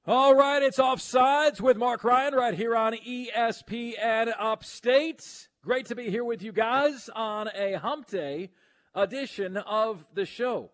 All right, it's Offsides with Mark Ryan right here on ESPN Upstate. Great to be here with you guys on a hump day edition of the show.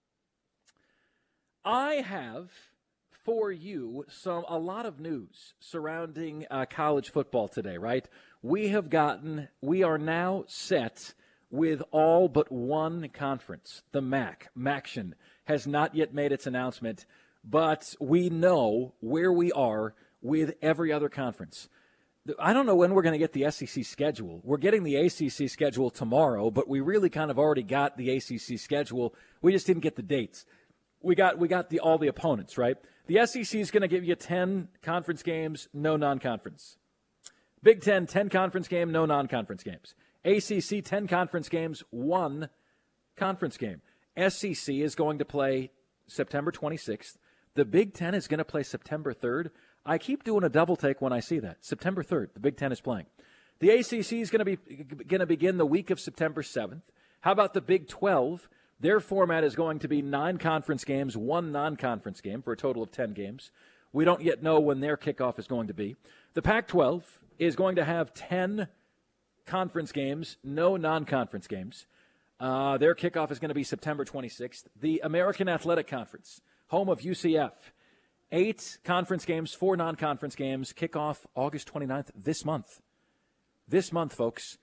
I have for you a lot of news surrounding college football today, right? We are now set with all but one conference, the MAC. MACtion has not yet made its announcement, but we know where we are with every other conference. I don't know when we're going to get the SEC schedule. We're getting the ACC schedule tomorrow, but we really kind of already got the ACC schedule. We just didn't get the dates. We got all the opponents, right? The SEC is going to give you 10 conference games, no non-conference. Big Ten, 10 conference game, no non-conference games. ACC, 10 conference games, 1 conference game. SEC is going to play September 26th. The Big Ten is going to play September 3rd. I keep doing a double take when I see that. September 3rd, the Big Ten is playing. The ACC is going to begin the week of September 7th. How about the Big 12? Their format is going to be 9 conference games, 1 non-conference game for a total of 10 games. We don't yet know when their kickoff is going to be. The Pac-12 is going to have 10 conference games, no non-conference games. Their kickoff is going to be September 26th. The American Athletic Conference, home of UCF, 8 conference games, 4 non-conference games, kickoff August 29th this month. This month, folks.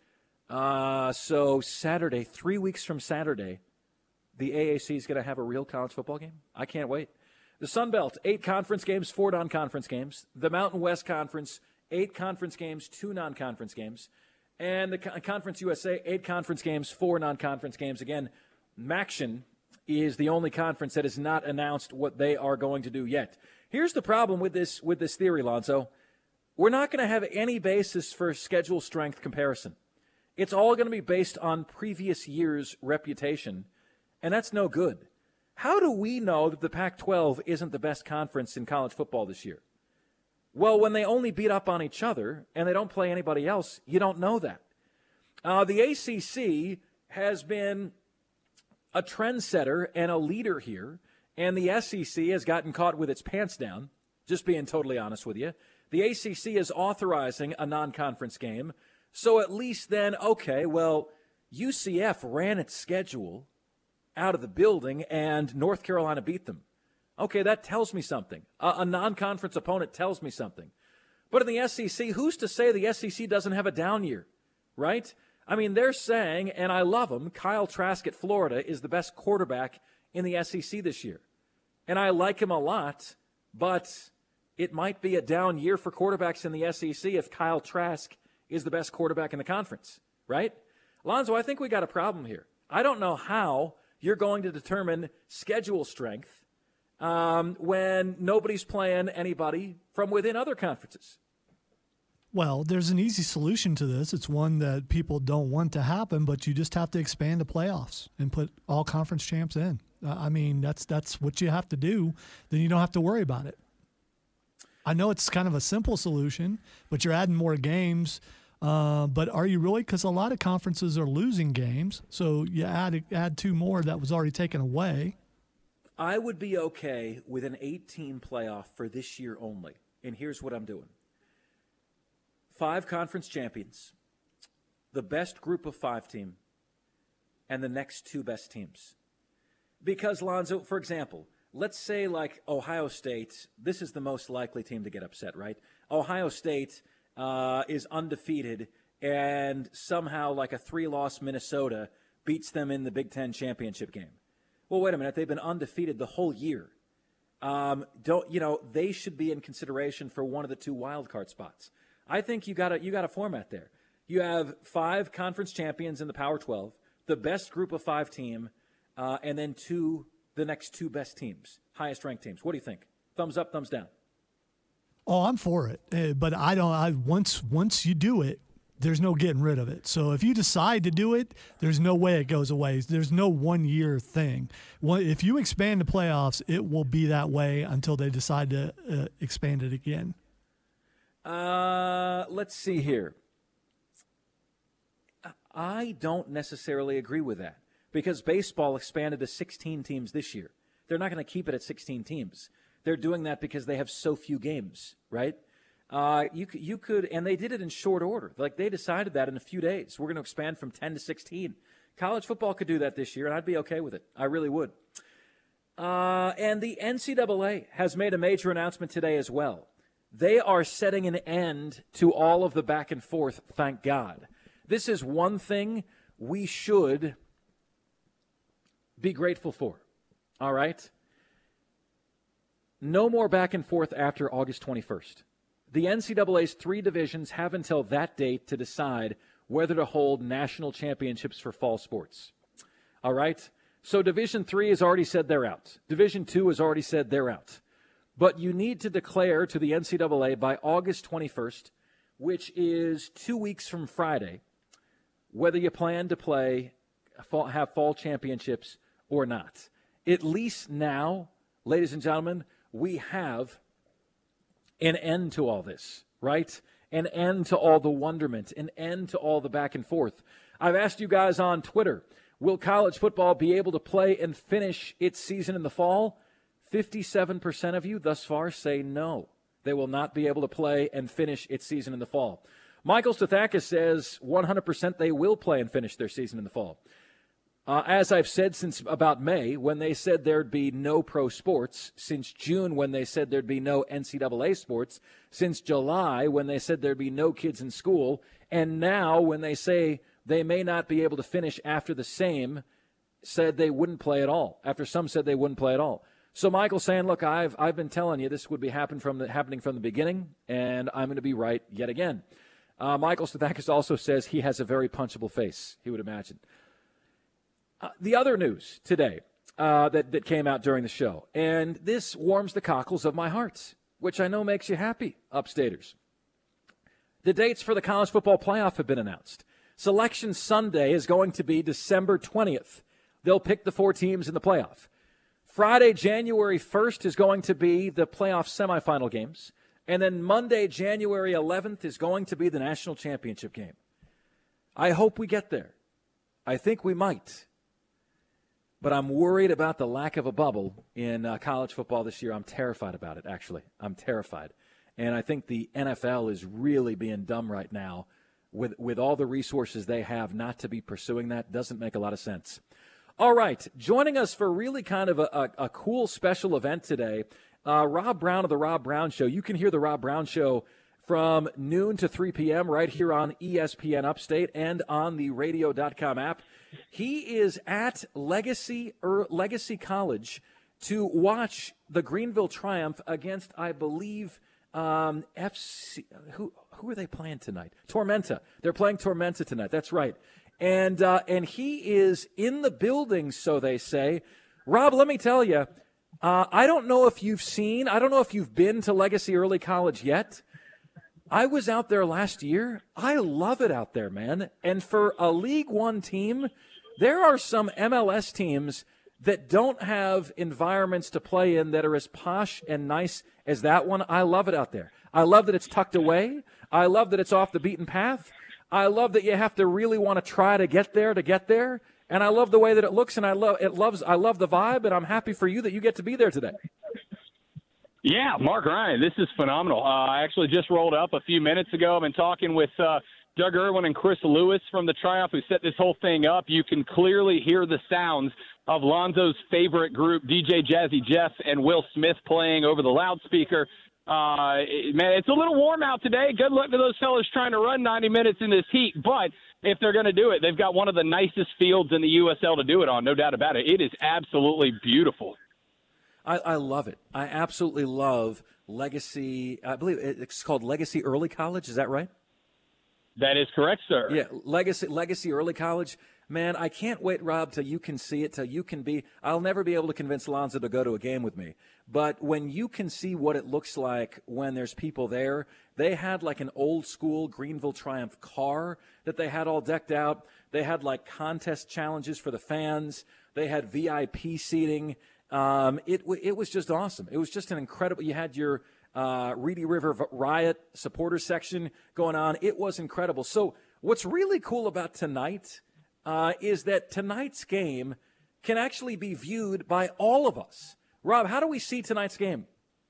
So Saturday, 3 weeks from Saturday, the AAC is going to have a real college football game. I can't wait. The Sun Belt, 8 conference games, 4 non-conference games. The Mountain West Conference, 8 conference games, 2 non-conference games. And the Conference USA, 8 conference games, 4 non-conference games. Again, MACtion is the only conference that has not announced what they are going to do yet. Here's the problem with this theory, Lonzo. We're not going to have any basis for schedule strength comparison. It's all going to be based on previous year's reputation, and that's no good. How do we know that the Pac-12 isn't the best conference in college football this year? Well, when they only beat up on each other and they don't play anybody else, you don't know that. The ACC has been a trendsetter and a leader here, and the SEC has gotten caught with its pants down, just being totally honest with you. The ACC is authorizing a non-conference game, so at least then, okay, well, UCF ran its schedule out of the building, and North Carolina beat them. Okay, that tells me something. A non-conference opponent tells me something. But in the SEC, who's to say the SEC doesn't have a down year, right? I mean, they're saying, and I love them, Kyle Trask at Florida is the best quarterback in the SEC this year. And I like him a lot, but it might be a down year for quarterbacks in the SEC if Kyle Trask is the best quarterback in the conference, right? Alonzo, I think we got a problem here. I don't know how you're going to determine schedule strength when nobody's playing anybody from within other conferences. Well, there's an easy solution to this. It's one that people don't want to happen, but you just have to expand the playoffs and put all conference champs in. I mean, that's what you have to do. Then you don't have to worry about it. I know it's kind of a simple solution, but you're adding more games. But are you really? Because a lot of conferences are losing games, so you add 2 more that was already taken away. I would be okay with an 8-team playoff for this year only, and here's what I'm doing. 5 conference champions, the best group of 5 team, and the next 2 best teams. Because, Lonzo, for example, let's say like Ohio State, this is the most likely team to get upset, right? Ohio State is undefeated, and somehow like a 3-loss Minnesota beats them in the Big Ten championship game. Well, wait a minute. They've been undefeated the whole year. They should be in consideration for one of the 2 wild card spots. I think you got a format there. You have 5 conference champions in the Power 12, the best group of 5 team, and then the next 2 best teams, highest ranked teams. What do you think? Thumbs up, thumbs down. Oh, I'm for it, but I don't. Once you do it, there's no getting rid of it. So if you decide to do it, there's no way it goes away. There's no 1-year thing. If you expand the playoffs, it will be that way until they decide to expand it again. Let's see here. I don't necessarily agree with that because baseball expanded to 16 teams this year. They're not going to keep it at 16 teams. They're doing that because they have so few games, right? You could, and they did it in short order. Like, they decided that in a few days. We're going to expand from 10 to 16. College football could do that this year, and I'd be okay with it. I really would. And the NCAA has made a major announcement today as well. They are setting an end to all of the back and forth, thank God. This is one thing we should be grateful for, all right? No more back and forth after August 21st. The NCAA's 3 divisions have until that date to decide whether to hold national championships for fall sports. All right? So Division III has already said they're out. Division II has already said they're out. But you need to declare to the NCAA by August 21st, which is 2 weeks from Friday, whether you plan to have fall championships or not. At least now, ladies and gentlemen, we have an end to all this, right? An end to all the wonderment, an end to all the back and forth. I've asked you guys on Twitter, will college football be able to play and finish its season in the fall? 57% of you thus far say no. They will not be able to play and finish its season in the fall. Michael Stathakis says 100% they will play and finish their season in the fall. As I've said since about May, when they said there'd be no pro sports, since June when they said there'd be no NCAA sports, since July when they said there'd be no kids in school, and now when they say they may not be able to finish after the same said they wouldn't play at all, after some said they wouldn't play at all. So Michael's saying, look, I've been telling you this would be happening from the beginning, and I'm going to be right yet again. Michael Stathakis also says he has a very punchable face, he would imagine. The other news today that came out during the show, and this warms the cockles of my heart, which I know makes you happy, upstaters. The dates for the college football playoff have been announced. Selection Sunday is going to be December 20th. They'll pick the 4 teams in the playoff. Friday, January 1st is going to be the playoff semifinal games. And then Monday, January 11th is going to be the national championship game. I hope we get there. I think we might. But I'm worried about the lack of a bubble in college football this year. I'm terrified about it, actually. I'm terrified. And I think the NFL is really being dumb right now with all the resources they have not to be pursuing that. Doesn't make a lot of sense. All right, joining us for really kind of a cool special event today, Rob Brown of The Rob Brown Show. You can hear The Rob Brown Show from noon to 3 p.m. right here on ESPN Upstate and on the radio.com app. He is at Legacy College to watch the Greenville Triumph against, I believe, FC. Who are they playing tonight? Tormenta. They're playing Tormenta tonight. That's right. And he is in the building, so they say. Rob, let me tell you, I don't know if you've been to Legacy Early College yet. I was out there last year. I love it out there, man. And for a League One team, there are some MLS teams that don't have environments to play in that are as posh and nice as that one. I love it out there. I love that it's tucked away. I love that it's off the beaten path. I love that you have to really want to try to get there. And I love the way that it looks, and I love the vibe, and I'm happy for you that you get to be there today. Yeah, Mark Ryan, this is phenomenal. I actually just rolled up a few minutes ago. I've been talking with Doug Irwin and Chris Lewis from the Triumph who set this whole thing up. You can clearly hear the sounds of Lonzo's favorite group, DJ Jazzy Jeff and Will Smith, playing over the loudspeaker. Man, it's a little warm out today. Good luck to those fellas trying to run 90 minutes in this heat. But if they're going to do it, they've got one of the nicest fields in the USL to do it on, no doubt about it. It is absolutely beautiful. I love it. I absolutely love Legacy. I believe it's called Legacy Early College. Is that right? That is correct, sir. Yeah, Legacy Early College. Man, I can't wait, Rob, till you can see it, till you can be. I'll never be able to convince Lonzo to go to a game with me. But when you can see what it looks like when there's people there, they had like an old school Greenville Triumph car that they had all decked out. They had like contest challenges for the fans. They had VIP seating. It was just awesome. It was just an incredible. You had your Reedy River Riot supporter section going on. It was incredible. So what's really cool about tonight is that tonight's game can actually be viewed by all of us. Rob, how do we see tonight's game?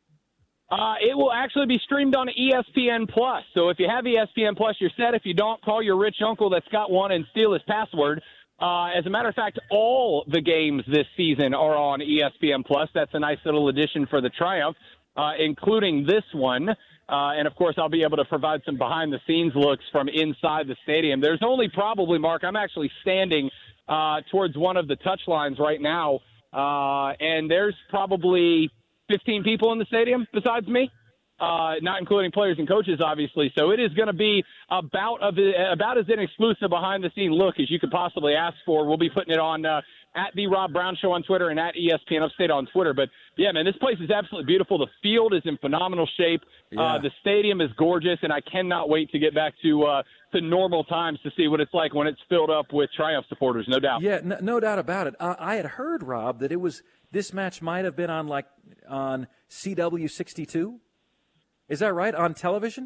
It will actually be streamed on ESPN Plus. So if you have ESPN Plus, you're set. If you don't, call your rich uncle that's got one and steal his password. As a matter of fact, all the games this season are on ESPN Plus. That's a nice little addition for the Triumph, including this one. And, of course, I'll be able to provide some behind-the-scenes looks from inside the stadium. There's only probably, Mark, I'm actually standing towards one of the touch lines right now, and there's probably 15 people in the stadium besides me, not including players and coaches, obviously. So it is going to be about as an exclusive behind-the-scene look as you could possibly ask for. We'll be putting it on at The Rob Brown Show on Twitter and at ESPN Upstate on Twitter. But, yeah, man, this place is absolutely beautiful. The field is in phenomenal shape. Yeah. The stadium is gorgeous, and I cannot wait to get back to normal times to see what it's like when it's filled up with Triumph supporters, no doubt. Yeah, no doubt about it. I had heard, Rob, that this match might have been on CW 62. Is that right, on television?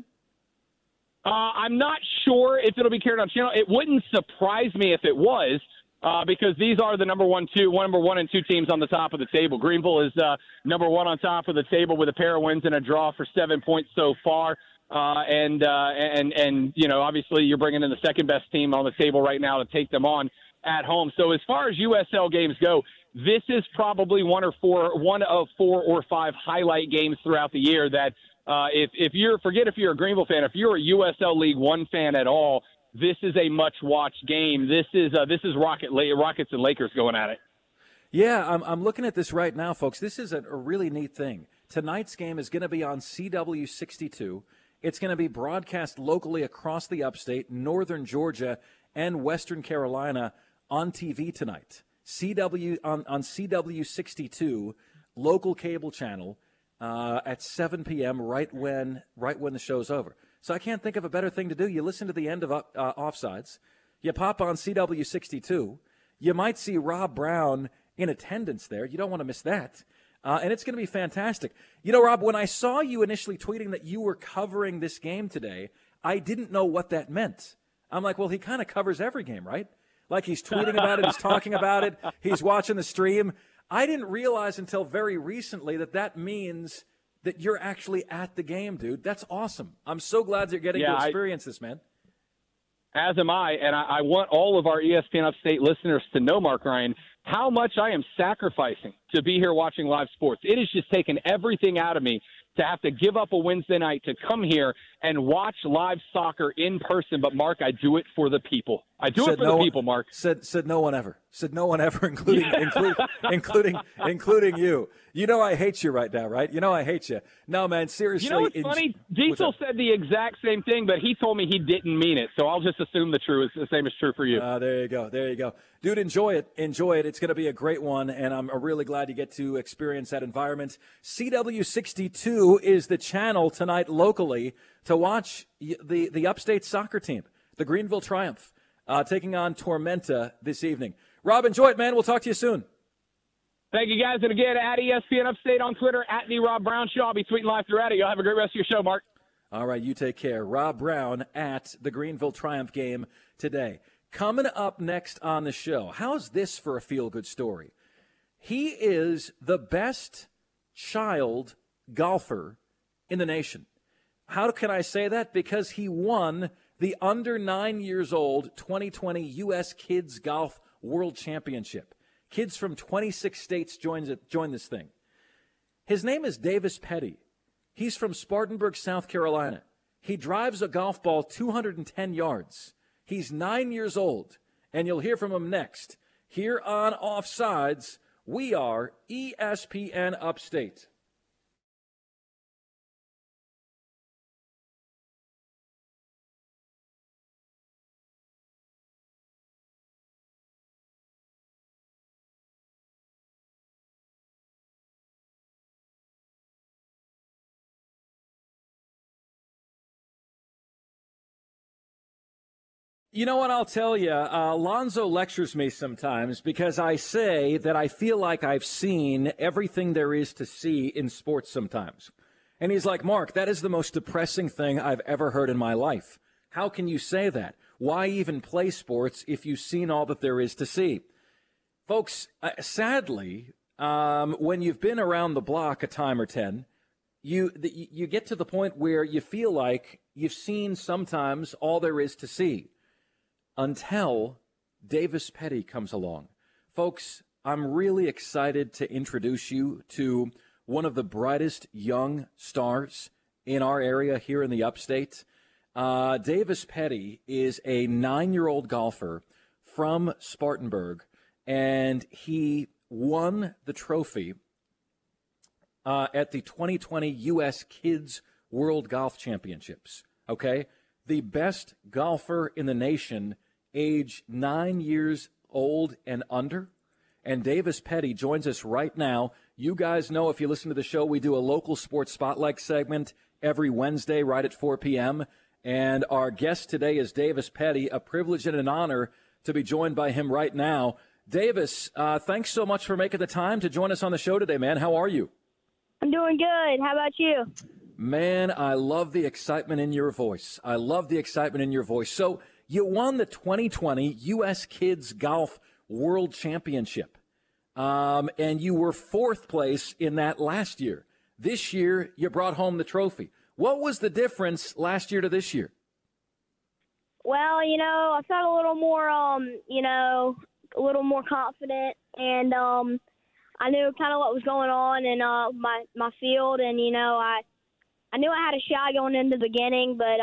I'm not sure if it'll be carried on channel. It wouldn't surprise me if it was, because these are the number one and two teams on the top of the table. Greenville is number one on top of the table with a pair of wins and a draw for 7 points so far. And you know, obviously you're bringing in the second best team on the table right now to take them on at home. So as far as USL games go, this is probably one of 4 or 5 highlight games throughout the year that if you're a Greenville fan, if you're a USL League One fan at all, this is a much-watched game. This is Rockets and Lakers going at it. Yeah, I'm looking at this right now, folks. This is a really neat thing. Tonight's game is going to be on CW 62. It's going to be broadcast locally across the upstate, northern Georgia, and western Carolina on TV tonight. CW on CW 62, local cable channel, at 7 p.m. right when the show's over. So I can't think of a better thing to do. You listen to the end of Offsides. You pop on CW 62. You might see Rob Brown in attendance there. You don't want to miss that. And it's going to be fantastic. You know, Rob, when I saw you initially tweeting that you were covering this game today, I didn't know what that meant. I'm like, well, he kind of covers every game, right? Like he's tweeting about it, he's talking about it, he's watching the stream. I didn't realize until very recently that means that you're actually at the game, dude. That's awesome. I'm so glad you're getting to experience this, man. As am I, and I want all of our ESPN Upstate listeners to know, Mark Ryan, how much I am sacrificing to be here watching live sports. It has just taken everything out of me to have to give up a Wednesday night to come here and watch live soccer in person. But, Mark, I do it for the people. I do it for the people, Mark. Said no one ever. Said no one ever, including you. You know I hate you right now, right? You know I hate you. No, man, seriously. You know what's funny? Diesel said the exact same thing, but he told me he didn't mean it. So I'll just assume the same is true for you. There you go. There you go. Dude, enjoy it. Enjoy it. It's going to be a great one, and I'm really glad you get to experience that environment. CW62 is the channel tonight locally to watch the upstate soccer team, the Greenville Triumph, taking on Tormenta this evening. Rob, enjoy it, man. We'll talk to you soon. Thank you, guys. And again, at ESPN Upstate on Twitter, at The Rob Brown Show. I'll be tweeting live throughout it. You'll have a great rest of your show, Mark. All right, you take care. Rob Brown at the Greenville Triumph game today. Coming up next on the show, how's this for a feel-good story? He is the best child golfer in the nation. How can I say that? Because he won the under 9 years old 2020 U.S. Kids Golf World Championship. Kids from 26 states join this thing. His name is Davis Petty. He's from Spartanburg, South Carolina. He drives a golf ball 210 yards. He's 9 years old, and you'll hear from him next. Here on Offsides, we are ESPN Upstate. You know what I'll tell you? Lonzo lectures me sometimes because I say that I feel like I've seen everything there is to see in sports sometimes. And he's like, Mark, that is the most depressing thing I've ever heard in my life. How can you say that? Why even play sports if you've seen all that there is to see? Folks, sadly, when you've been around the block a time or 10, you get to the point where you feel like you've seen sometimes all there is to see until Davis Petty comes along. Folks, I'm really excited to introduce you to one of the brightest young stars in our area here in the upstate. Davis Petty is a 9-year-old golfer from Spartanburg, and he won the trophy at the 2020 U.S. Kids World Golf Championships, okay? The best golfer in the nation, age 9 years old and under. And Davis Petty joins us right now. You guys know, if you listen to the show, we do a local sports spotlight segment every Wednesday right at 4 p.m., and our guest today is Davis Petty, a privilege and an honor to be joined by him right now. Davis, thanks so much for making the time to join us on the show today, man. How are you? I'm doing good. How about you? Man, I love the excitement in your voice. So you won the 2020 U.S. Kids Golf World Championship, and you were 4th place in that last year. This year, you brought home the trophy. What was the difference last year to this year? Well, I felt a little more, a little more confident, and I knew kind of what was going on in my field, and I knew I had a shot going into the beginning, but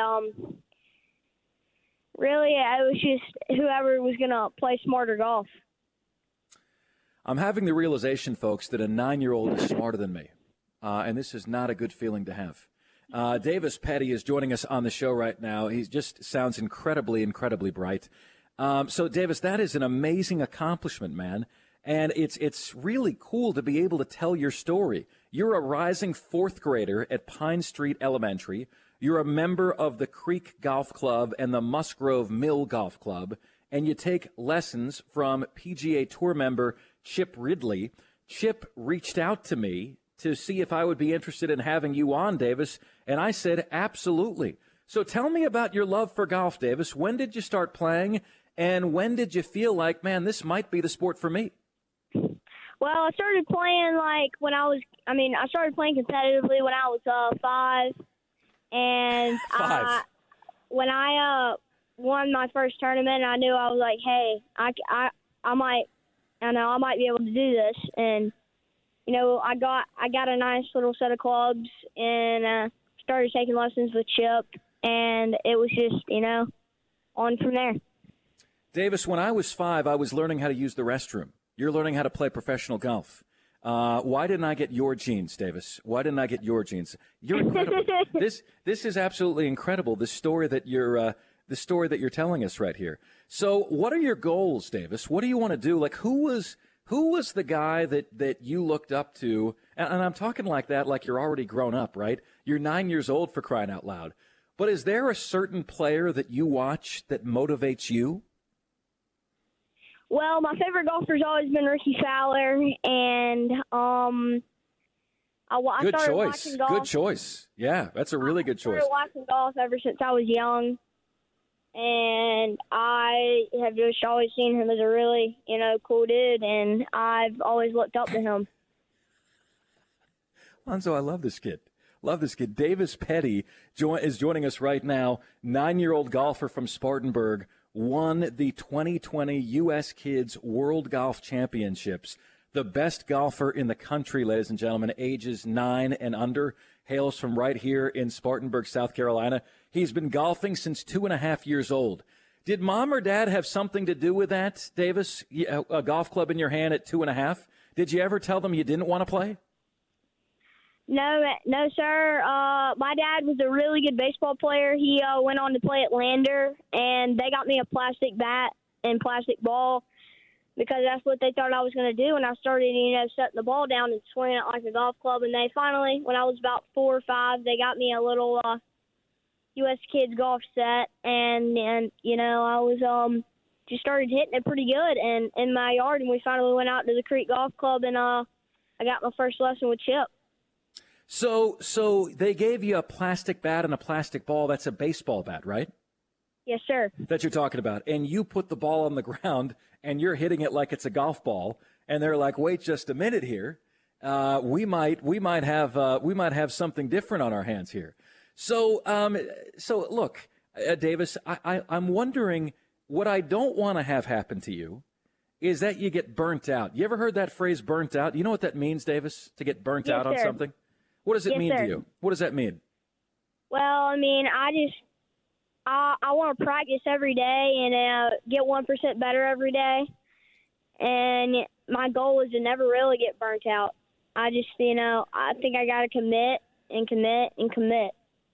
really it was just whoever was going to play smarter golf. I'm having the realization, folks, that a 9-year-old is smarter than me, and this is not a good feeling to have. Davis Petty is joining us on the show right now. He just sounds incredibly, incredibly bright. So, Davis, that is an amazing accomplishment, man. And it's really cool to be able to tell your story. You're a rising 4th grader at Pine Street Elementary. You're a member of the Creek Golf Club and the Musgrove Mill Golf Club. And you take lessons from PGA Tour member Chip Ridley. Chip reached out to me to see if I would be interested in having you on, Davis, and I said absolutely. So tell me about your love for golf, Davis. When did you start playing, and when did you feel like, man, this might be the sport for me? Well, I started playing I started playing competitively when I was 5, and 5. When I won my first tournament, I knew I was like, hey, I might be able to do this, and I got a nice little set of clubs and started taking lessons with Chip, and it was just, on from there. Davis, when I was 5, I was learning how to use the restroom. You're learning how to play professional golf. Why didn't I get your genes, Davis? Why didn't I get your genes? You're incredible. This is absolutely incredible. The story that you're telling us right here. So, what are your goals, Davis? What do you want to do? Like, who was the guy that you looked up to? And I'm talking like that, like you're already grown up, right? You're 9 years old, for crying out loud. But is there a certain player that you watch that motivates you? Well, my favorite golfer's always been Ricky Fowler, and I started watching golf. Good choice. Yeah, that's a really good choice. I started watching golf ever since I was young, and I have just always seen him as a really, cool dude, and I've always looked up to him. Lonzo, I love this kid. Davis Petty is joining us right now, 9-year-old golfer from Spartanburg, won the 2020 U.S. Kids World Golf Championships. The best golfer in the country, ladies and gentlemen, ages 9 and under, hails from right here in Spartanburg, South Carolina. He's been golfing since 2.5 years old. Did mom or dad have something to do with that, Davis? A golf club in your hand at 2.5? Did you ever tell them you didn't want to play? No, sir. My dad was a really good baseball player. He went on to play at Lander, and they got me a plastic bat and plastic ball because that's what they thought I was going to do. And I started, setting the ball down and swinging it like a golf club. And they finally, when I was about 4 or 5, they got me a little U.S. Kids golf set, and I was just started hitting it pretty good and in my yard. And we finally went out to the Creek Golf Club, and I got my first lesson with Chip. So they gave you a plastic bat and a plastic ball. That's a baseball bat, right? Yes, sir. That you're talking about. And you put the ball on the ground, and you're hitting it like it's a golf ball. And they're like, wait just a minute here. we might have something different on our hands here. So look, Davis, I'm wondering, what I don't want to have happen to you is that you get burnt out. You ever heard that phrase, burnt out? You know what that means, Davis, to get burnt out on something? What does it mean to you? What does that mean? Well, I mean, I want to practice every day and get 1% better every day. And my goal is to never really get burnt out. I just, I think I got to commit and commit and commit.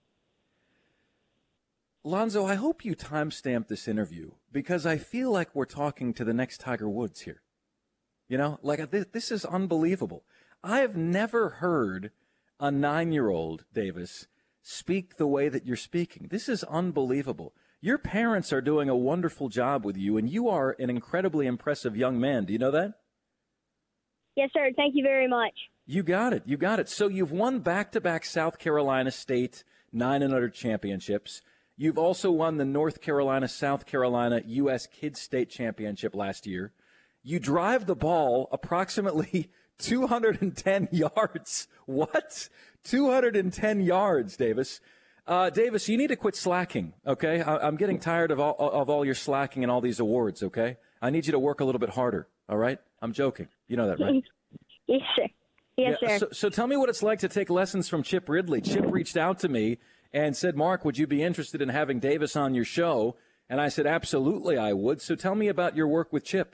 Lonzo, I hope you timestamp this interview because I feel like we're talking to the next Tiger Woods here. This is unbelievable. I have never heard a 9-year-old, Davis, speak the way that you're speaking. This is unbelievable. Your parents are doing a wonderful job with you, and you are an incredibly impressive young man. Do you know that? Yes, sir. Thank you very much. You got it. You got it. So you've won back-to-back South Carolina State 9-0 championships. You've also won the North Carolina-South Carolina U.S. Kids State Championship last year. You drive the ball approximately 210 yards. What? 210 yards, Davis. Davis, you need to quit slacking, okay? I'm getting tired of all your slacking and all these awards, okay? I need you to work a little bit harder, all right? I'm joking. You know that, right? Yes, sir. Yes, sir. So tell me what it's like to take lessons from Chip Ridley. Chip reached out to me and said, Mark, would you be interested in having Davis on your show? And I said, absolutely, I would. So tell me about your work with Chip.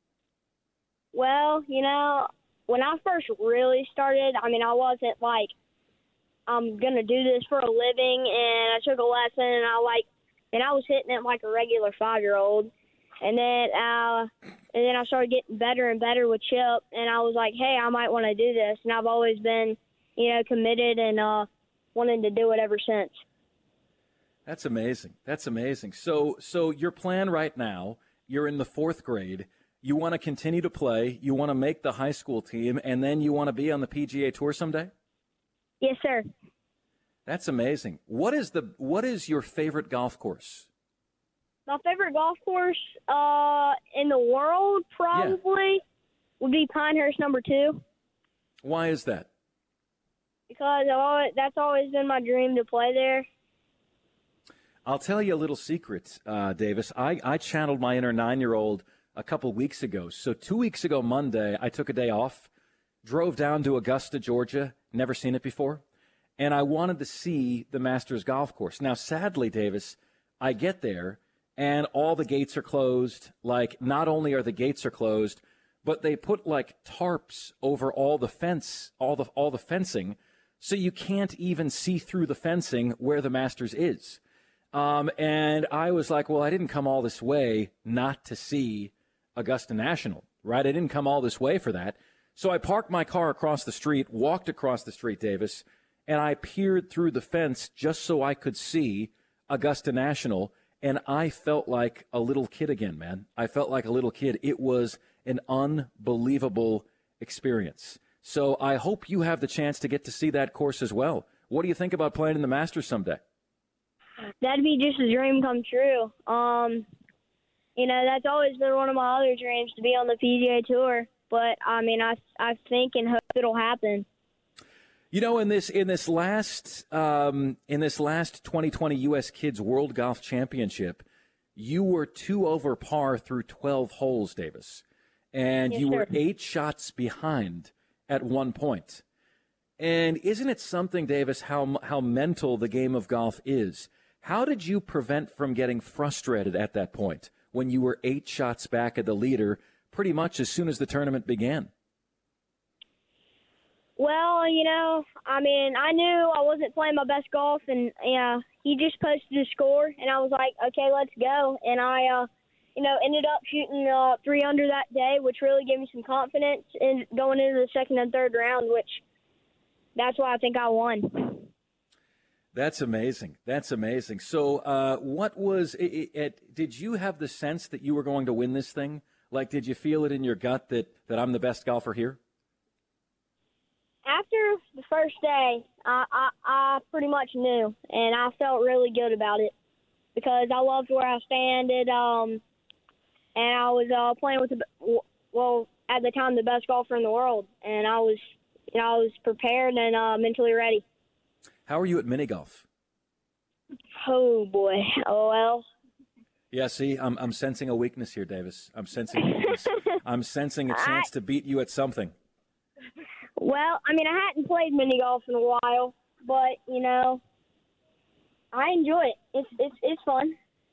Well, when I first really started, I wasn't like, I'm going to do this for a living, and I took a lesson, and I was hitting it like a regular 5-year-old. And then I started getting better and better with Chip, and I was like, hey, I might want to do this. And I've always been, committed and wanted to do it ever since. That's amazing. That's amazing. So your plan right now, you're in the 4th grade. You want to continue to play. You want to make the high school team, and then you want to be on the PGA Tour someday? Yes, sir. That's amazing. What is your favorite golf course? My favorite golf course in the world probably would be Pinehurst number 2. Why is that? Because that's always been my dream to play there. I'll tell you a little secret, Davis. I channeled my inner 9-year-old a couple weeks ago. So 2 weeks ago Monday, I took a day off, drove down to Augusta, Georgia, never seen it before, and I wanted to see the Masters golf course. Now, sadly, Davis, I get there, and all the gates are closed. Like, not only are the gates are closed, but they put like tarps over all the fencing, so you can't even see through the fencing where the Masters is. And I was like, well, I didn't come all this way not to see Augusta National, right? I didn't come all this way for that. So I parked my car across the street, walked across the street, Davis, and I peered through the fence just so I could see Augusta National. And I felt like a little kid again, man. I felt like a little kid. It was an unbelievable experience. So I hope you have the chance to get to see that course as well. What do you think about playing in the Masters someday? That'd be just a dream come true. That's always been one of my other dreams, to be on the PGA Tour. But I think and hope it'll happen. In this last 2020 U.S. Kids World Golf Championship, you were 2 over par through 12 holes, Davis, and yes, you sir. were 8 shots behind at one point. And isn't it something, Davis, how mental the game of golf is? How did you prevent from getting frustrated at that point when you were 8 shots back at the leader pretty much as soon as the tournament began? Well, I knew I wasn't playing my best golf, and he just posted his score, and I was like, okay, let's go. And I, ended up shooting 3 under that day, which really gave me some confidence in going into the second and third round, which that's why I think I won. That's amazing. That's amazing. So what was it? Did you have the sense that you were going to win this thing? Like, did you feel it in your gut that I'm the best golfer here? After the first day, I pretty much knew, and I felt really good about it because I loved where I standed, and I was playing with, at the time, the best golfer in the world, and I was I was prepared and mentally ready. How are you at mini golf? Oh boy. Oh well. Yeah, see, I'm sensing a weakness here, Davis. I'm sensing a weakness. I'm sensing a chance to beat you at something. Well, I hadn't played mini golf in a while, but I enjoy it. It's fun.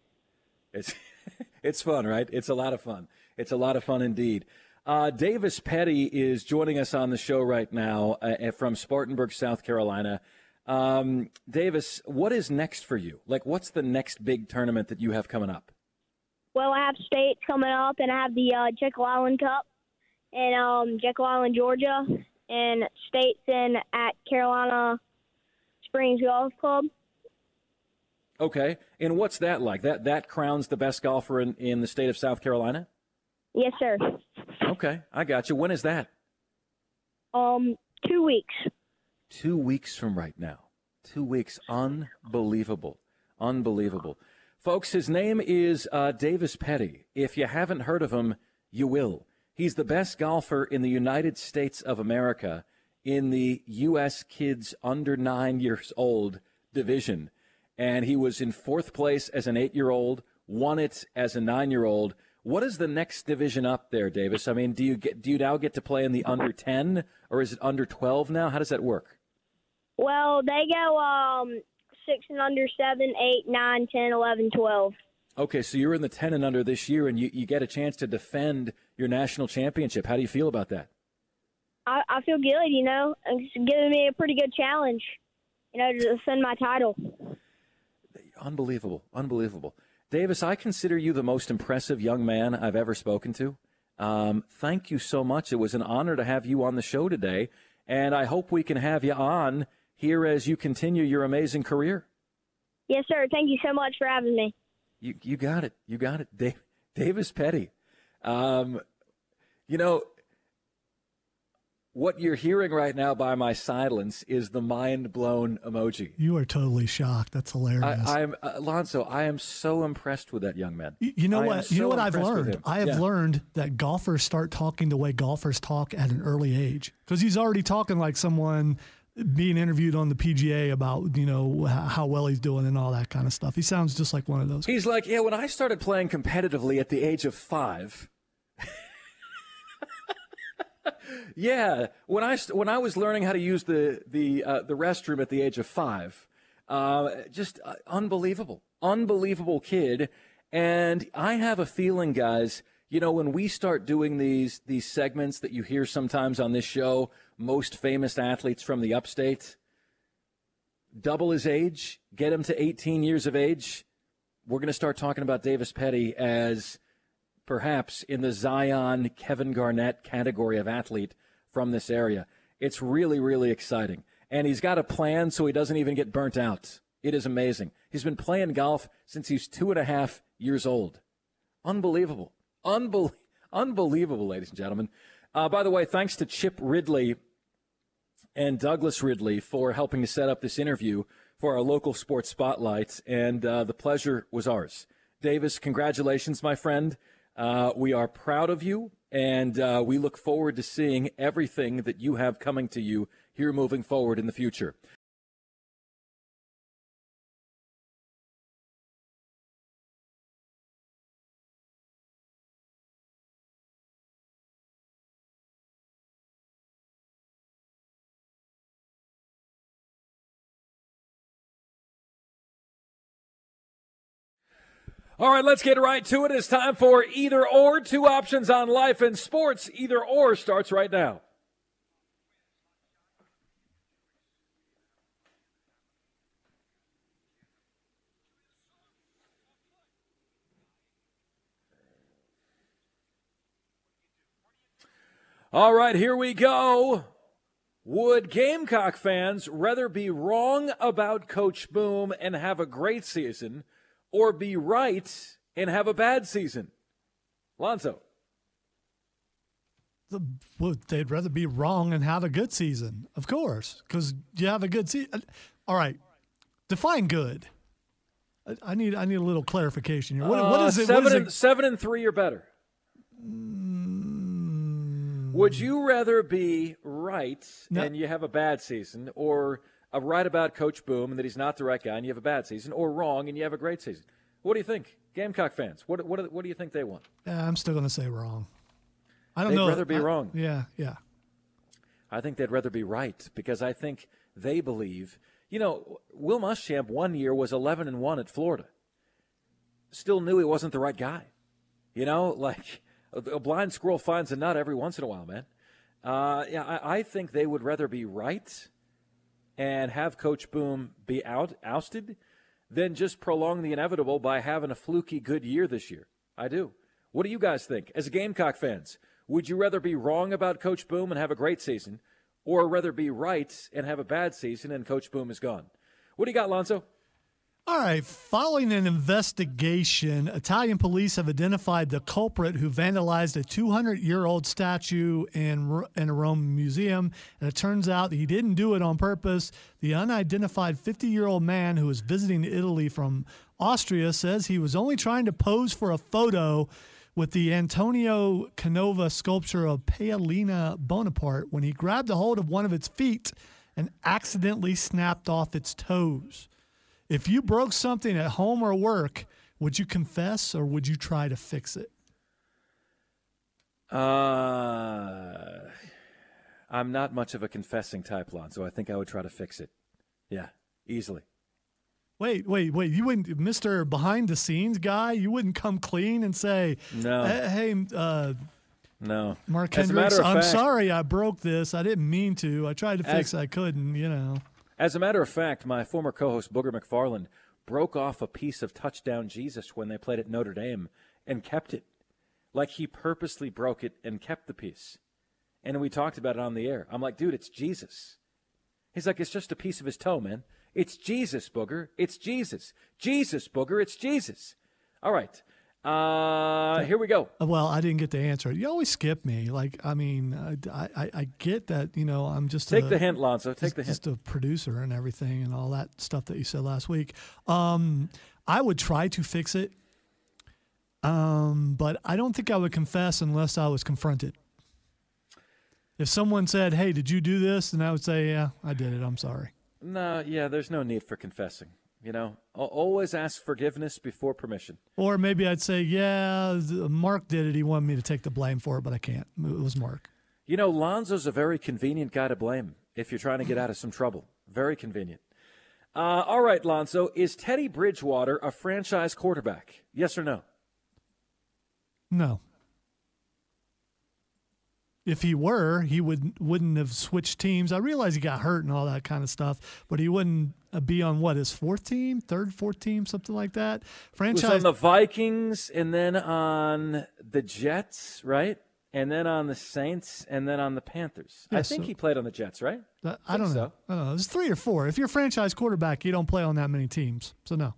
It's fun, right? It's a lot of fun. It's a lot of fun indeed. Davis Petty is joining us on the show right now from Spartanburg, South Carolina. Davis, what is next for you? Like, what's the next big tournament that you have coming up? Well, I have states coming up, and I have the Jekyll Island Cup in Jekyll Island, Georgia, and states at Carolina Springs Golf Club. Okay, and what's that like? That crowns the best golfer in the state of South Carolina? Yes, sir. Okay, I got you. When is that? 2 weeks. 2 weeks from right now. 2 weeks. Unbelievable. Unbelievable. Folks, his name is Davis Petty. If you haven't heard of him, you will. He's the best golfer in the United States of America in the U.S. kids under 9 years old division. And he was in fourth place as an 8-year-old, won it as a 9-year-old. What is the next division up there, Davis? I mean, do you now get to play in the under 10, or is it under 12 now? How does that work? Well, they go 6 and under, 7, 8, 9, 10, 11, 12. Okay, so you're in the 10 and under this year, and you get a chance to defend your national championship. How do you feel about that? I feel good, It's giving me a pretty good challenge, to defend my title. Unbelievable. Unbelievable. Davis, I consider you the most impressive young man I've ever spoken to. Thank you so much. It was an honor to have you on the show today, and I hope we can have you on here as you continue your amazing career. Yes, sir. Thank you so much for having me. You got it. You got it. Davis Petty. What you're hearing right now by my silence is the mind-blown emoji. You are totally shocked. That's hilarious. Alonso, I am so impressed with that young man. You know what? You know what I've learned? I have learned that golfers start talking the way golfers talk at an early age, because he's already talking like someone being interviewed on the PGA about, how well he's doing and all that kind of stuff. He sounds just like one of those. He's like, when I started playing competitively at the age of 5. Yeah, when I was learning how to use the restroom at the age of 5, just unbelievable kid. And I have a feeling, guys, when we start doing these segments that you hear sometimes on this show, most famous athletes from the upstate, double his age, get him to 18 years of age, we're going to start talking about Davis Petty as perhaps in the Zion, Kevin Garnett category of athlete from this area. It's really, really exciting. And he's got a plan so he doesn't even get burnt out. It is amazing. He's been playing golf since he's 2.5 years old. Unbelievable. Unbelievable, ladies and gentlemen. By the way, thanks to Chip Ridley and Douglas Ridley for helping to set up this interview for our local sports spotlight, and the pleasure was ours. Davis, congratulations, my friend. We are proud of you, and we look forward to seeing everything that you have coming to you here moving forward in the future. All right, let's get right to it. It's time for Either Or. 2 options on life and sports. Either Or starts right now. All right, here we go. Would Gamecock fans rather be wrong about Coach Boom and have a great season, or be right and have a bad season? Lonzo. They'd rather be wrong and have a good season, of course, because you have a good season. All right, define good. I need a little clarification here. What is it? 7 and 3 or better. Would you rather be right and you have a bad season, or right about Coach Boom and that he's not the right guy and you have a bad season, or wrong and you have a great season? What do you think, Gamecock fans? What do you think they want? I'm still going to say wrong. I don't know. They'd rather be wrong. Yeah. I think they'd rather be right because I think they believe. Will Muschamp one year was 11-1 at Florida. Still knew he wasn't the right guy. Like a blind squirrel finds a nut every once in a while, man. I think they would rather be right and have Coach Boom be ousted than just prolong the inevitable by having a fluky good year this year. I do. What do you guys think? As Gamecock fans, would you rather be wrong about Coach Boom and have a great season, or rather be right and have a bad season and Coach Boom is gone? What do you got, Lonzo? All right. Following an investigation, Italian police have identified the culprit who vandalized a 200-year-old statue in a Rome museum, and it turns out he didn't do it on purpose. The unidentified 50-year-old man who was visiting Italy from Austria says he was only trying to pose for a photo with the Antonio Canova sculpture of Paolina Bonaparte when he grabbed a hold of one of its feet and accidentally snapped off its toes. If you broke something at home or work, would you confess or would you try to fix it? I'm not much of a confessing type, Lonzo. I think I would try to fix it. Yeah, easily. Wait. You wouldn't, Mr. Behind the Scenes guy, you wouldn't come clean and say, no. Hey, no. Mark Hendricks, I'm sorry I broke this. I didn't mean to. I tried to fix it. I couldn't, As a matter of fact, my former co-host Booger McFarland broke off a piece of Touchdown Jesus when they played at Notre Dame and kept it. Like he purposely broke it and kept the piece. And we talked about it on the air. I'm like, dude, it's Jesus. He's like, it's just a piece of his toe, man. It's Jesus, Booger. It's Jesus. Jesus, Booger. It's Jesus. All right. Here we go. Well, I didn't get to answer it. You always skip me. I get that, I'm just Take the hint, Lonzo. Take the hint. Just a producer and everything and all that stuff that you said last week. I would try to fix it, but I don't think I would confess unless I was confronted. If someone said, hey, did you do this? Then I would say, yeah, I did it. I'm sorry. No, yeah, there's no need for confessing. Always ask forgiveness before permission. Or maybe I'd say, yeah, Mark did it. He wanted me to take the blame for it, but I can't. It was Mark. Lonzo's a very convenient guy to blame if you're trying to get out of some trouble. Very convenient. All right, Lonzo, is Teddy Bridgewater a franchise quarterback? Yes or no? No. If he were, he wouldn't have switched teams. I realize he got hurt and all that kind of stuff, but he wouldn't be on his fourth team, fourth team, something like that. Franchise was on the Vikings and then on the Jets, right? And then on the Saints and then on the Panthers. Yeah, I think he played on the Jets, right? I don't know. I don't know. It's 3 or 4. If you're a franchise quarterback, you don't play on that many teams. So no.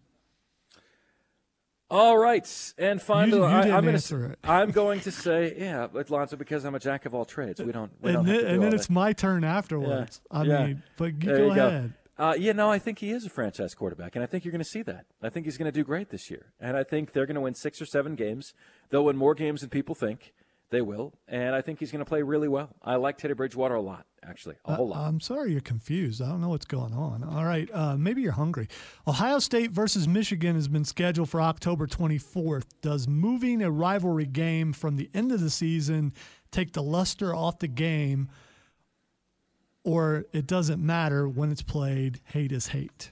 All right, and finally, I'm going to say, yeah, Lonzo, because I'm a jack of all trades. We don't. And then it's my turn afterwards. Yeah. But go ahead. I think he is a franchise quarterback, and I think you're going to see that. I think he's going to do great this year, and I think they're going to win 6 or 7 games. They'll win more games than people think they will, and I think he's going to play really well. I like Teddy Bridgewater a lot, actually, a whole lot. I'm sorry you're confused. I don't know what's going on. All right, maybe you're hungry. Ohio State versus Michigan has been scheduled for October 24th. Does moving a rivalry game from the end of the season take the luster off the game, or it doesn't matter when it's played, hate is hate?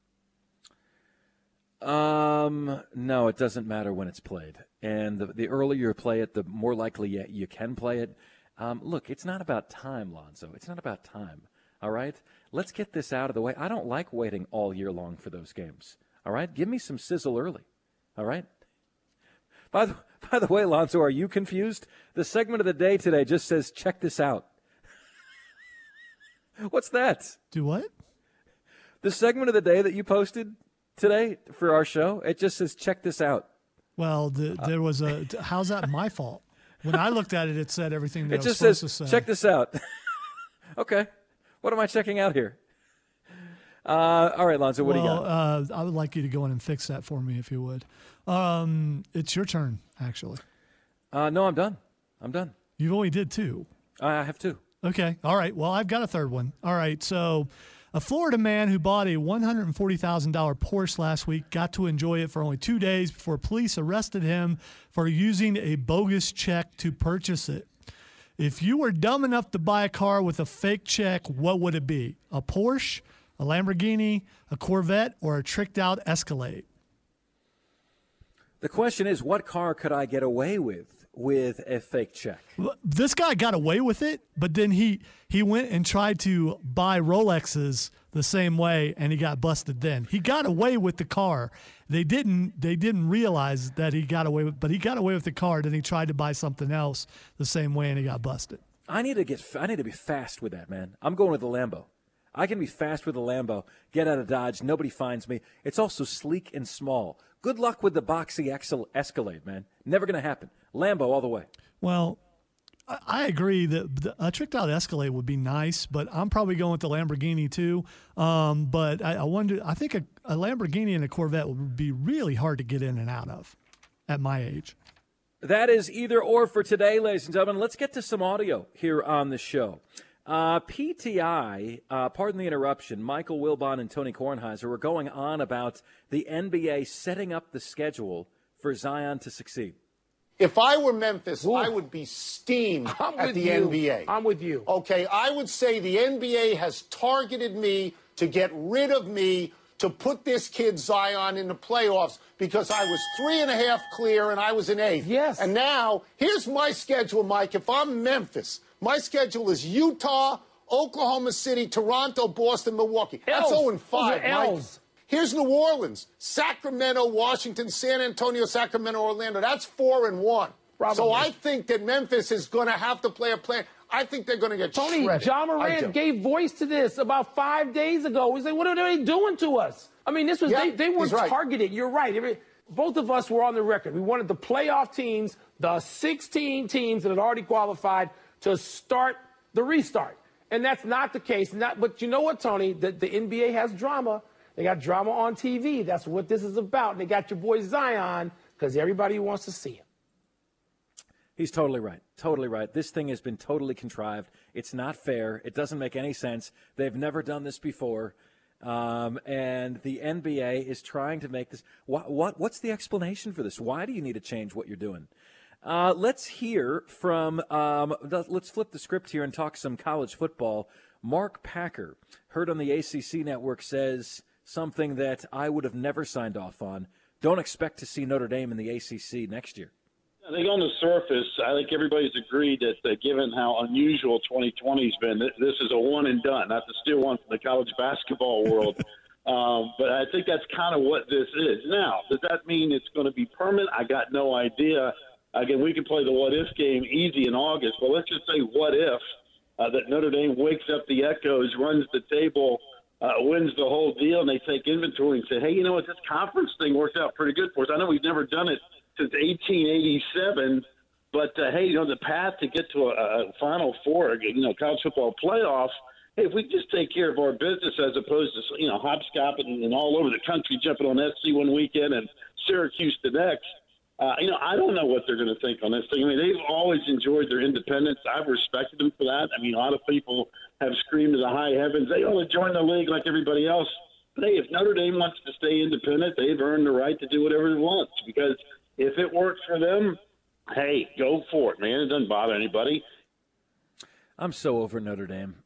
No, it doesn't matter when it's played. And the earlier you play it, the more likely you can play it. Look, it's not about time, Lonzo. It's not about time, all right? Let's get this out of the way. I don't like waiting all year long for those games, all right? Give me some sizzle early, all right? By the way, Lonzo, are you confused? The segment of the day today just says, check this out. What's that? Do what? The segment of the day that you posted today for our show, it just says, check this out. Well, there was how's that my fault? When I looked at it, it said everything that it just I was supposed says, to say. Check this out. Okay. What am I checking out here? All right, Lonzo, what do you got? I would like you to go in and fix that for me if you would. It's your turn, actually. No, I'm done. You only did 2. I have two. Okay. All right. Well, I've got a third one. All right. So a Florida man who bought a $140,000 Porsche last week got to enjoy it for only 2 days before police arrested him for using a bogus check to purchase it. If you were dumb enough to buy a car with a fake check, what would it be? A Porsche, a Lamborghini, a Corvette, or a tricked-out Escalade? The question is, what car could I get away with a fake check? This guy got away with it, but then he went and tried to buy Rolexes the same way, and he got busted then. He got away with the car. They didn't realize that he got away with, but he got away with the car, then he tried to buy something else the same way, and he got busted. I need to be fast with that, man. I'm going with the Lambo. I can be fast with the Lambo, get out of Dodge, nobody finds me. It's also sleek and small. Good luck with the boxy Escalade, man. Never going to happen. Lambo all the way. Well, I agree that a tricked-out Escalade would be nice, but I'm probably going with the Lamborghini too. But I wonder. I think a Lamborghini and a Corvette would be really hard to get in and out of at my age. That is either or for today, ladies and gentlemen. Let's get to some audio here on the show. PTI, pardon the interruption, Michael Wilbon and Tony Kornheiser were going on about the NBA setting up the schedule for Zion to succeed. If I were Memphis, I would be steamed at the NBA. I'm with you. Okay, I would say the NBA has targeted me to get rid of me, to put this kid Zion in the playoffs because I was 3.5 clear and I was an 8th. Yes. And now, here's my schedule, Mike. If I'm Memphis, my schedule is Utah, Oklahoma City, Toronto, Boston, Milwaukee. That's 0-5, Mike. L's. Here's New Orleans, Sacramento, Washington, San Antonio, Sacramento, Orlando. That's 4-1. Probably. So I think that Memphis is going to have to play a plan. I think they're going to get Tony, shredded. John Morant gave voice to this about 5 days ago. He said, what are they doing to us? I mean, this was they were targeted. You're right. Both of us were on the record. We wanted the playoff teams, the 16 teams that had already qualified, to start the restart. And that's not the case. But you know what, Tony? The NBA has drama. They got drama on TV. That's what this is about. And they got your boy Zion because everybody wants to see him. He's totally right. Totally right. This thing has been totally contrived. It's not fair. It doesn't make any sense. They've never done this before. And the NBA is trying to make this. What's the explanation for this? Why do you need to change what you're doing? Let's hear from, let's flip the script here and talk some college football. Mark Packer, heard on the ACC network, says something that I would have never signed off on. Don't expect to see Notre Dame in the ACC next year. I think on the surface, I think everybody's agreed that given how unusual 2020's been, this is a one and done. Not to steal one from the college basketball world, but I think that's kind of what this is. Now, does that mean it's going to be permanent? I got no idea. Again, we can play the what-if game easy in August, but let's just say what if that Notre Dame wakes up the echoes, runs the table, wins the whole deal, and they take inventory and say, hey, you know what, this conference thing worked out pretty good for us. I know we've never done it since 1887, but, hey, the path to get to a Final Four, college football playoff, hey, if we just take care of our business as opposed to, hopscotching and all over the country, jumping on SC one weekend and Syracuse the next, I don't know what they're going to think on this thing. I mean, they've always enjoyed their independence. I've respected them for that. I mean, a lot of people have screamed to the high heavens, they want to join the league like everybody else. But, hey, if Notre Dame wants to stay independent, they've earned the right to do whatever they want because if it works for them, hey, go for it, man. It doesn't bother anybody. I'm so over Notre Dame.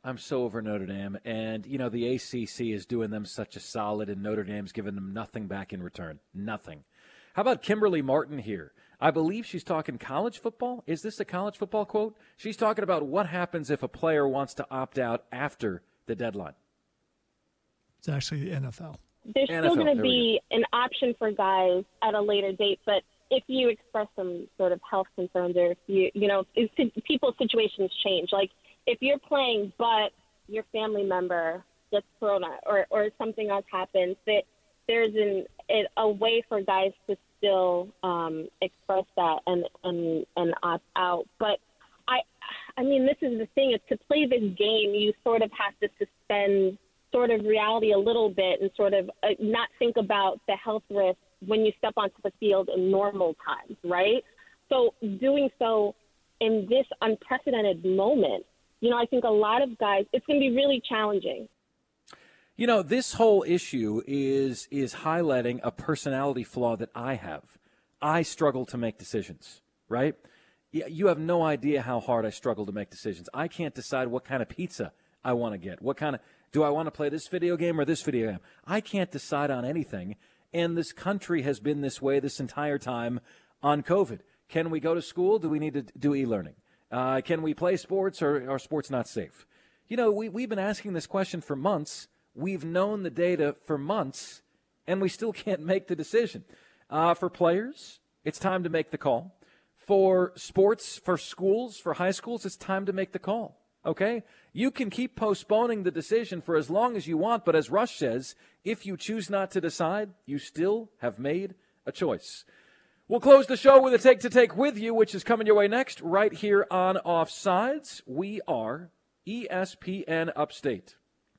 And, the ACC is doing them such a solid, and Notre Dame's giving them nothing back in return. Nothing. How about Kimberly Martin here? I believe she's talking college football. Is this a college football quote? She's talking about what happens if a player wants to opt out after the deadline. It's actually the NFL. There's still going to be an option for guys at a later date, but if you express some sort of health concerns or if people's situations change, like if you're playing but your family member gets corona or something else happens, that there's a way for guys to still express that and opt out. But I mean, this is the thing. Is to play this game, you sort of have to suspend sort of reality a little bit and sort of not think about the health risk when you step onto the field in normal times, right? So doing so in this unprecedented moment, I think a lot of guys, it's going to be really challenging. This whole issue is highlighting a personality flaw that I have. I struggle to make decisions, right? You have no idea how hard I struggle to make decisions. I can't decide what kind of pizza I want to get. Do I want to play this video game or this video game? I can't decide on anything, and this country has been this way this entire time on COVID. Can we go to school? Do we need to do e-learning? Can we play sports, or are sports not safe? We've been asking this question for months. We've known the data for months, and we still can't make the decision. For players, it's time to make the call. For sports, for schools, for high schools, it's time to make the call, okay? You can keep postponing the decision for as long as you want, but as Rush says, if you choose not to decide, you still have made a choice. We'll close the show with a Take to Take with you, which is coming your way next, right here on Offsides. We are ESPN Upstate.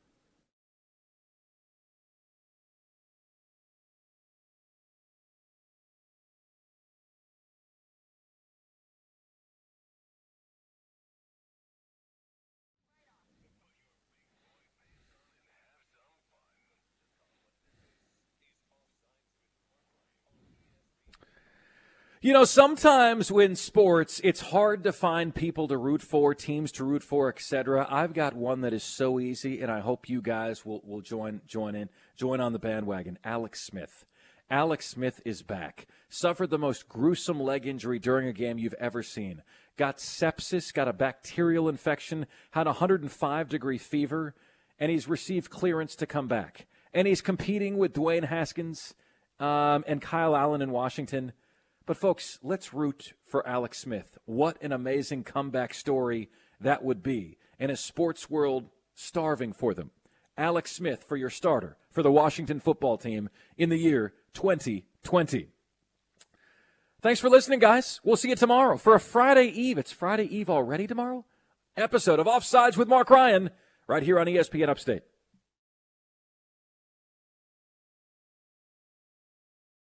Sometimes when sports, it's hard to find people to root for, teams to root for, etc. I've got one that is so easy, and I hope you guys will join on the bandwagon. Alex Smith. Alex Smith is back. Suffered the most gruesome leg injury during a game you've ever seen. Got sepsis, got a bacterial infection, had a 105-degree fever, and he's received clearance to come back. And he's competing with Dwayne Haskins and Kyle Allen in Washington. But, folks, let's root for Alex Smith. What an amazing comeback story that would be in a sports world starving for them. Alex Smith for your starter for the Washington football team in the year 2020. Thanks for listening, guys. We'll see you tomorrow for a Friday Eve. It's Friday Eve already tomorrow? Episode of Offsides with Mark Ryan right here on ESPN Upstate.